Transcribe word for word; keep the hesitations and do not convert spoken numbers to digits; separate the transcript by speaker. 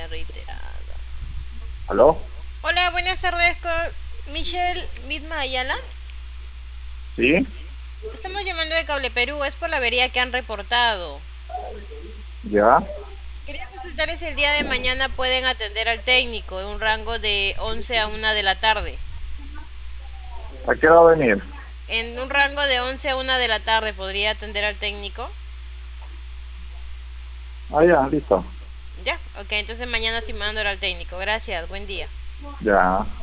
Speaker 1: reiterada.
Speaker 2: ¿Aló?
Speaker 1: Hola, buenas tardes con Michelle Midma Ayala.
Speaker 2: ¿Sí?
Speaker 1: Estamos llamando de Cable Perú, es por la avería que han reportado.
Speaker 2: ¿Ya?
Speaker 1: Quería consultarles si el día de mañana pueden atender al técnico en un rango de once a una de la tarde.
Speaker 2: ¿A qué hora va a venir?
Speaker 1: En un rango de once a una de la tarde podría atender al técnico.
Speaker 2: Ah, ya, listo.
Speaker 1: Ya, ok, entonces mañana sí mando al técnico. Gracias, buen día.
Speaker 2: Ya.